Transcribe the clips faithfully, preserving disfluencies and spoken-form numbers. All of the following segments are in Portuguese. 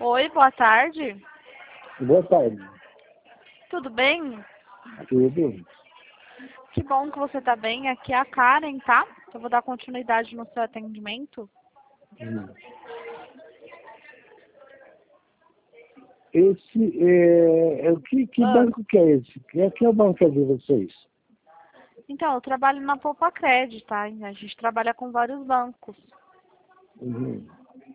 Oi, boa tarde. Boa tarde. Tudo bem? Tudo? Que bom que você está bem. Aqui é a Karen, tá? Eu vou dar continuidade no seu atendimento. Hum. Esse é, é o que, que Ah, banco que é esse? Que é que é o banco de vocês? então, eu trabalho na Poupa Cred, tá? A gente trabalha com vários bancos. Uhum.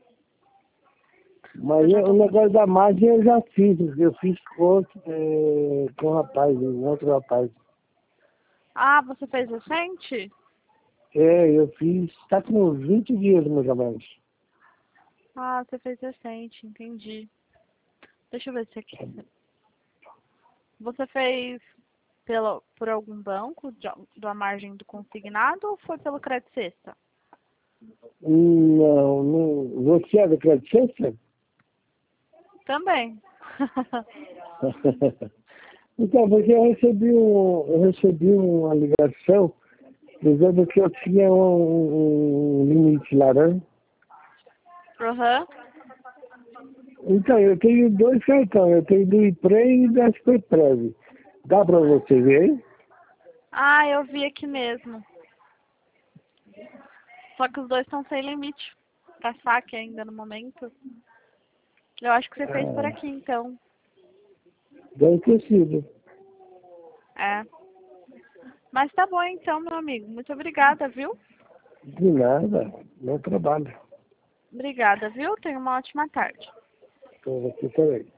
Mas Eu já é, o tô... negócio da margem eu já fiz, eu fiz com, outro, é, com um rapaz, um outro rapaz. Ah, você fez recente? É, eu fiz, tá com vinte dias mais ou menos. Ah, você fez recente, entendi. Deixa eu ver se aqui. Você fez pelo, por algum banco de, da margem do consignado ou foi pelo Credit Sexta? Não, não, você é do Crédito Sexta? Também. Então, porque eu recebi, um, eu recebi uma ligação dizendo que eu tinha um, um limite lá, né? Aham. Então, eu tenho dois cartões, eu tenho do IPREM e da S P Prev. Dá pra você ver aí? Ah, eu vi aqui mesmo. Só que os dois estão sem limite pra saque ainda no momento. Eu acho que você fez por Ah, aqui, então. deve ter sido. É. Mas tá bom então, meu amigo. Muito obrigada, viu? De nada, meu trabalho. Obrigada, viu? Tenha uma ótima tarde. Então, você também.